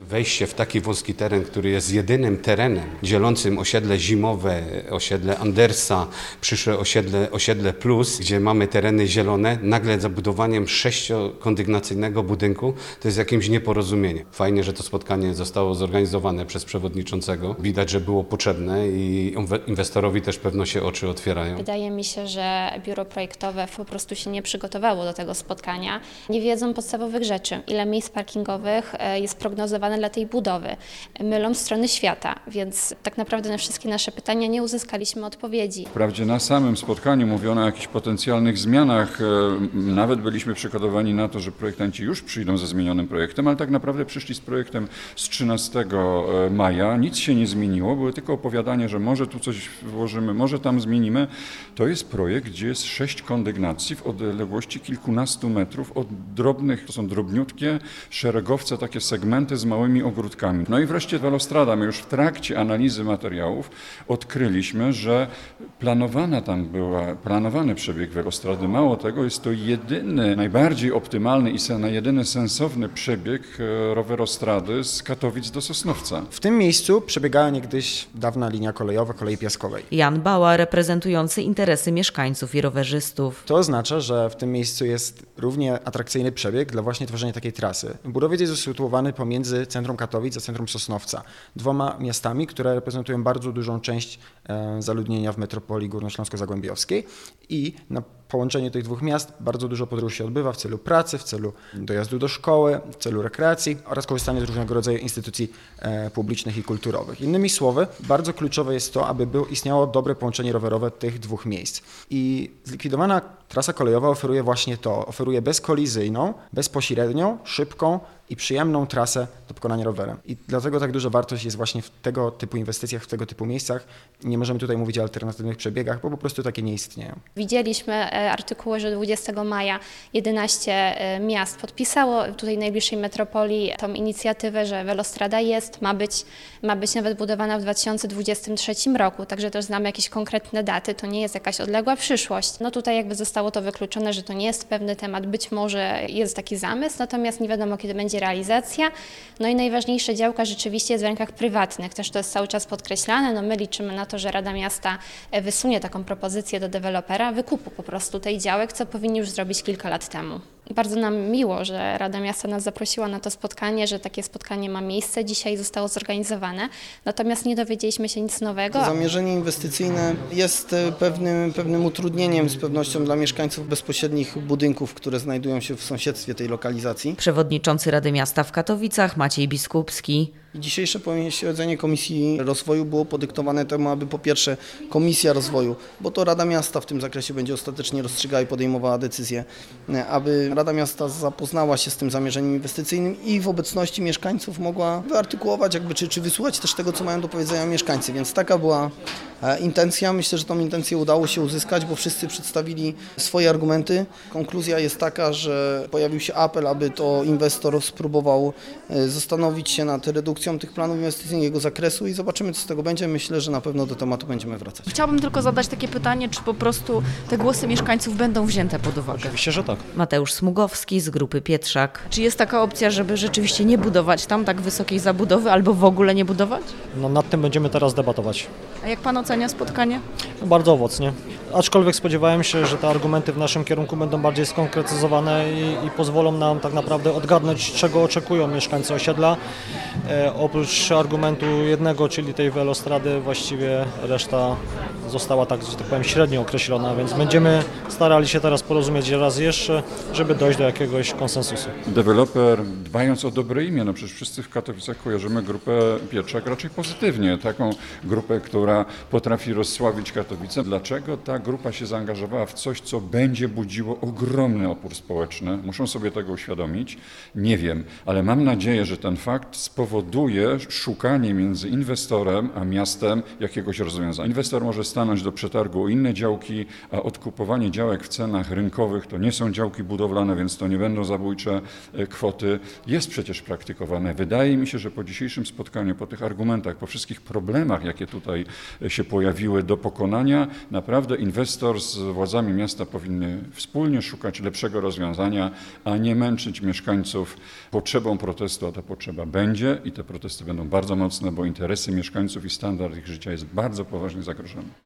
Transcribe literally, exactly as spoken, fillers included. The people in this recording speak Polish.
wejście w taki wąski teren, który jest jedynym terenem dzielącym osiedle zimowe, osiedle Andersa, przyszłe osiedle, osiedle Plus, gdzie mamy tereny zielone, nagle zabudowaniem sześciokondygnacyjnego budynku, to jest jakimś nieporozumieniem. Fajnie, że to spotkanie zostało zorganizowane przez przewodniczącego. Widać, że było potrzebne i inwestorowi też pewno się oczy otwierają. Wydaje mi się, że biuro projektowe po prostu się nie przygotowało do tego spotkania. Nie wiedzą podstawowych rzeczy, ile miejsc parkingowych jest prognozowane dla tej budowy. Mylą strony świata, więc tak naprawdę na wszystkie nasze pytania nie uzyskaliśmy odpowiedzi. Wprawdzie na samym spotkaniu mówiono o jakichś potencjalnych zmianach. Nawet byliśmy przygotowani na to, że projektanci już przyjdą ze zmienionym projektem, ale tak naprawdę przyszli z projektem z trzynastego maja. Nic się nie zmieniło, były tylko opowiadania, że może tu coś włożymy, może tam zmienimy. To jest projekt, gdzie jest sześć kondygnacji w odległości kilkunastu metrów od drobnych, to są drobniutkie szeregowce, takie segmenty z małymi ogródkami. No i wreszcie Velostrada. My już w trakcie analizy materiałów odkryliśmy, że planowana tam była, planowany przebieg Velostrady. Mało tego, jest to jedyny, najbardziej optymalny i jedyny sensowny przebieg rowerostrady z Katowic do Sosnowca. W tym miejscu przebiegała niegdyś dawna linia kolejowa kolei piaskowej. Jan Bała, reprezentujący interesy mieszkańców i rowerzystów. To oznacza, że w tym miejscu jest równie atrakcyjny przebieg dla właśnie tworzenia takiej trasy. Budowiec jest usytuowany pomiędzy centrum Katowic a centrum Sosnowca, dwoma miastami, które reprezentują bardzo dużą część zaludnienia w metropolii górnośląsko-zagłębiowskiej i na połączeniu tych dwóch miast bardzo dużo podróży się odbywa w celu pracy, w celu dojazdu do szkoły, w celu rekreacji oraz korzystania z różnego rodzaju instytucji e, publicznych i kulturowych. Innymi słowy, bardzo kluczowe jest to, aby było, istniało dobre połączenie rowerowe tych dwóch miejsc. I zlikwidowana trasa kolejowa oferuje właśnie to, oferuje bezkolizyjną, bezpośrednią, szybką i przyjemną trasę do pokonania rowerem. I dlatego tak duża wartość jest właśnie w tego typu inwestycjach, w tego typu miejscach. Nie możemy tutaj mówić o alternatywnych przebiegach, bo po prostu takie nie istnieją. Widzieliśmy artykuły, że dwudziestego maja jedenaście miast podpisało tutaj najbliższej metropolii tą inicjatywę, że Velostrada jest, ma być, ma być nawet budowana w dwa tysiące dwudziestym trzecim roku, także też znamy jakieś konkretne daty, to nie jest jakaś odległa przyszłość. No tutaj jakby zostało to wykluczone, że to nie jest pewny temat, być może jest taki zamysł, natomiast nie wiadomo, kiedy będzie realizacja. No i najważniejsza działka rzeczywiście jest w rękach prywatnych, też to jest cały czas podkreślane, no my liczymy na to, że Rada Miasta wysunie taką propozycję do dewelopera wykupu po prostu tej działek, co powinni już zrobić kilka lat temu. Bardzo nam miło, że Rada Miasta nas zaprosiła na to spotkanie, że takie spotkanie ma miejsce, dzisiaj zostało zorganizowane, natomiast nie dowiedzieliśmy się nic nowego. Zamierzenie inwestycyjne jest pewnym, pewnym utrudnieniem z pewnością dla mieszkańców bezpośrednich budynków, które znajdują się w sąsiedztwie tej lokalizacji. Przewodniczący Rady Miasta w Katowicach Maciej Biskupski. Dzisiejsze posiedzenie Komisji Rozwoju było podyktowane temu, aby po pierwsze Komisja Rozwoju, bo to Rada Miasta w tym zakresie będzie ostatecznie rozstrzygała i podejmowała decyzję, aby Rada Miasta zapoznała się z tym zamierzeniem inwestycyjnym i w obecności mieszkańców mogła wyartykułować, jakby, czy, czy wysłuchać też tego, co mają do powiedzenia mieszkańcy, więc taka była intencja. Myślę, że tą intencję udało się uzyskać, bo wszyscy przedstawili swoje argumenty. Konkluzja jest taka, że pojawił się apel, aby to inwestor spróbował zastanowić się nad redukcją tych planów inwestycyjnych, jego zakresu i zobaczymy, co z tego będzie. Myślę, że na pewno do tematu będziemy wracać. Chciałabym tylko zadać takie pytanie, czy po prostu te głosy mieszkańców będą wzięte pod uwagę? Oczywiście, że tak. Mateusz Smugowski z grupy Pietrzak. Czy jest taka opcja, żeby rzeczywiście nie budować tam tak wysokiej zabudowy albo w ogóle nie budować? No, nad tym będziemy teraz debatować. A jak pan ocenia spotkanie? No, bardzo owocnie. Aczkolwiek spodziewałem się, że te argumenty w naszym kierunku będą bardziej skonkretyzowane i, i pozwolą nam tak naprawdę odgadnąć, czego oczekują mieszkańcy osiedla. E, oprócz argumentu jednego, czyli tej Velostrady, właściwie reszta została tak, że tak powiem, średnio określona, więc będziemy starali się teraz porozumieć raz jeszcze, żeby dojść do jakiegoś konsensusu. Deweloper, dbając o dobre imię, no przecież wszyscy w Katowicach kojarzymy grupę Pietrzak raczej pozytywnie, taką grupę, która potrafi rozsławić Katowice. Dlaczego ta grupa się zaangażowała w coś, co będzie budziło ogromny opór społeczny? Muszą sobie tego uświadomić. Nie wiem, ale mam nadzieję, że ten fakt spowoduje szukanie między inwestorem a miastem jakiegoś rozwiązania. Inwestor może stanąć do przetargu o inne działki, a odkupowanie działek w cenach rynkowych to nie są działki budowlane, więc to nie będą zabójcze kwoty. Jest przecież praktykowane. Wydaje mi się, że po dzisiejszym spotkaniu, po tych argumentach, po wszystkich problemach, jakie tutaj się pojawiły do pokonania, naprawdę inwestor z władzami miasta powinny wspólnie szukać lepszego rozwiązania, a nie męczyć mieszkańców potrzebą protestu, a ta potrzeba będzie i te protesty będą bardzo mocne, bo interesy mieszkańców i standard ich życia jest bardzo poważnie zagrożony.